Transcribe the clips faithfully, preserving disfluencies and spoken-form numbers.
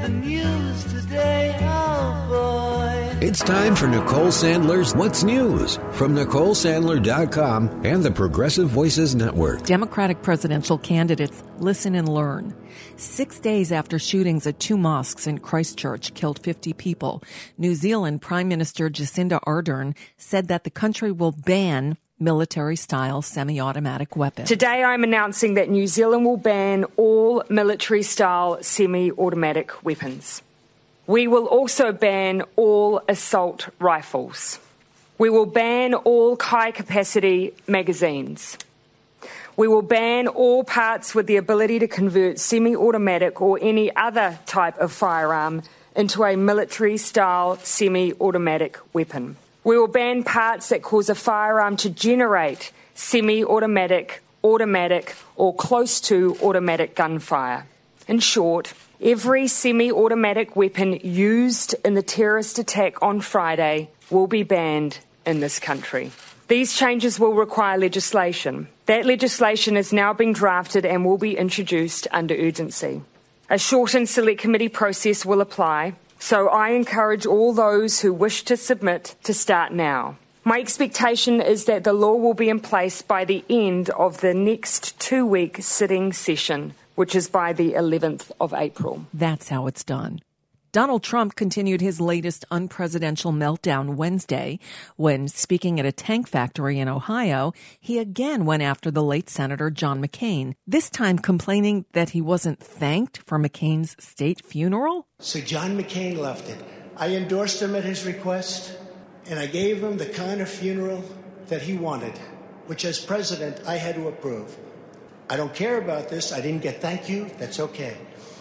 the news today, oh boy. It's time for Nicole Sandler's What's News from Nicole Sandler dot com and the Progressive Voices Network. Democratic presidential candidates listen and learn. Six days after shootings at two mosques in Christchurch killed fifty people, New Zealand Prime Minister Jacinda Ardern said that the country will ban military-style semi-automatic weapons. Today I'm announcing that New Zealand will ban all military-style semi-automatic weapons. We will also ban all assault rifles. We will ban all high-capacity magazines. We will ban all parts with the ability to convert semi-automatic or any other type of firearm into a military-style semi-automatic weapon. We will ban parts that cause a firearm to generate semi-automatic, automatic, or close to automatic gunfire. In short, every semi-automatic weapon used in the terrorist attack on Friday will be banned in this country. These changes will require legislation. That legislation is now being drafted and will be introduced under urgency. A shortened select committee process will apply. So I encourage all those who wish to submit to start now. My expectation is that the law will be in place by the end of the next two-week sitting session, which is by the eleventh of April. That's how it's done. Donald Trump continued his latest unpresidential meltdown Wednesday when, speaking at a tank factory in Ohio, he again went after the late Senator John McCain, this time complaining that he wasn't thanked for McCain's state funeral. So John McCain left it. I endorsed him at his request, and I gave him the kind of funeral that he wanted, which as president I had to approve. I don't care about this. I didn't get thank you. That's okay.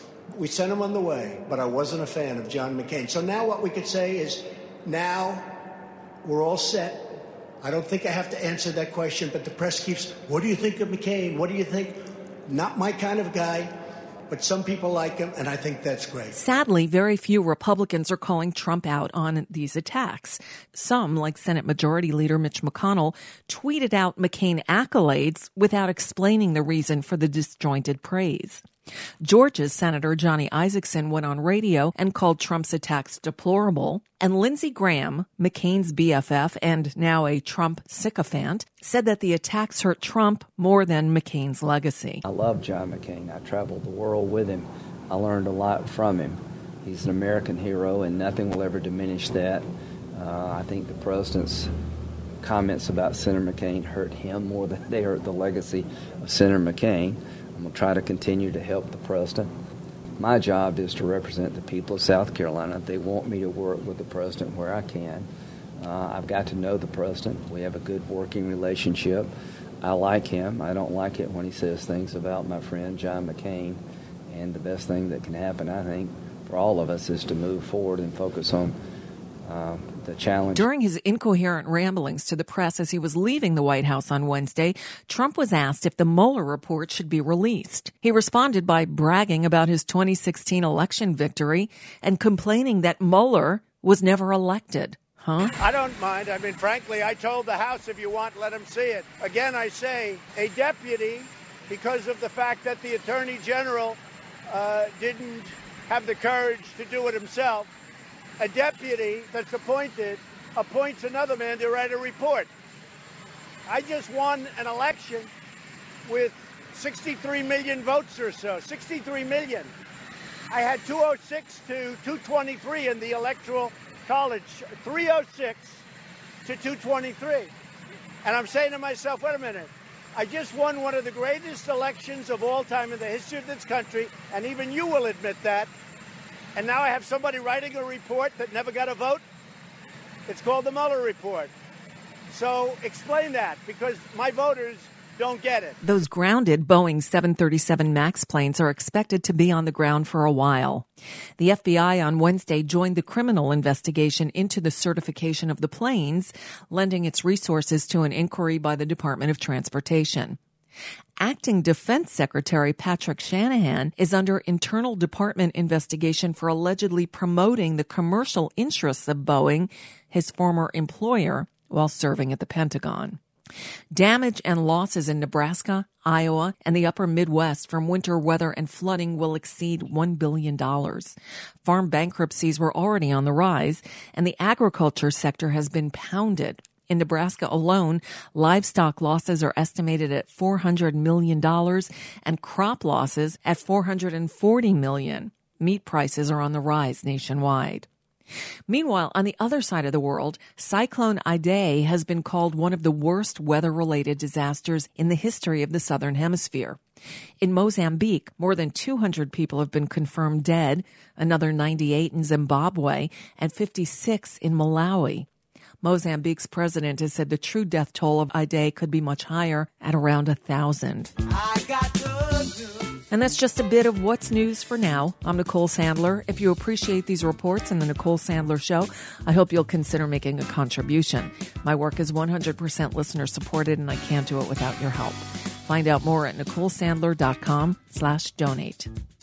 We sent him on the way, but I wasn't a fan of John McCain. So now what we could say is, now we're all set. I don't think I have to answer that question, but the press keeps, what do you think of McCain? What do you think? Not my kind of guy, but some people like him, and I think that's great. Sadly, very few Republicans are calling Trump out on these attacks. Some, like Senate Majority Leader Mitch McConnell, tweeted out McCain accolades without explaining the reason for the disjointed praise. Georgia's Senator Johnny Isakson went on radio and called Trump's attacks deplorable. And Lindsey Graham, McCain's B F F and now a Trump sycophant, said that the attacks hurt Trump more than McCain's legacy. I love John McCain. I traveled the world with him. I learned a lot from him. He's an American hero, and nothing will ever diminish that. Uh, I think the president's comments about Senator McCain hurt him more than they hurt the legacy of Senator McCain. I'm going to try to continue to help the president. My job is to represent the people of South Carolina. They want me to work with the president where I can. Uh, I've got to know the president. We have a good working relationship. I like him. I don't like it when he says things about my friend John McCain. And the best thing that can happen, I think, for all of us is to move forward and focus on Uh, the challenge. During his incoherent ramblings to the press as he was leaving the White House on Wednesday, Trump was asked if the Mueller report should be released. He responded by bragging about his twenty sixteen election victory and complaining that Mueller was never elected. Huh? I don't mind. I mean, frankly, I told the House, if you want, let them see it. Again, I say a deputy, because of the fact that the Attorney General uh, didn't have the courage to do it himself, a deputy that's appointed appoints another man to write a report. I just won an election with sixty-three million votes or so, sixty-three million. I had two oh six to two twenty-three in the Electoral College, three oh six to two twenty-three. And I'm saying to myself, wait a minute, I just won one of the greatest elections of all time in the history of this country, and even you will admit that. And now I have somebody writing a report that never got a vote. It's called the Mueller report. So explain that, because my voters don't get it. Those grounded Boeing seven thirty-seven MAX planes are expected to be on the ground for a while. The F B I on Wednesday joined the criminal investigation into the certification of the planes, lending its resources to an inquiry by the Department of Transportation. Acting Defense Secretary Patrick Shanahan is under internal department investigation for allegedly promoting the commercial interests of Boeing, his former employer, while serving at the Pentagon. Damage and losses in Nebraska, Iowa, and the upper Midwest from winter weather and flooding will exceed one billion dollars. Farm bankruptcies were already on the rise, and the agriculture sector has been pounded. In Nebraska alone, livestock losses are estimated at four hundred million dollars and crop losses at four hundred forty million dollars. Meat prices are on the rise nationwide. Meanwhile, on the other side of the world, Cyclone Idai has been called one of the worst weather-related disasters in the history of the Southern Hemisphere. In Mozambique, more than two hundred people have been confirmed dead, another ninety-eight in Zimbabwe, and fifty-six in Malawi. Mozambique's president has said the true death toll of Idai could be much higher at around a thousand. I got good news. And that's just a bit of what's news for now. I'm Nicole Sandler. If you appreciate these reports and the Nicole Sandler Show, I hope you'll consider making a contribution. My work is one hundred percent listener supported, and I can't do it without your help. Find out more at nicolesandler.com slash donate.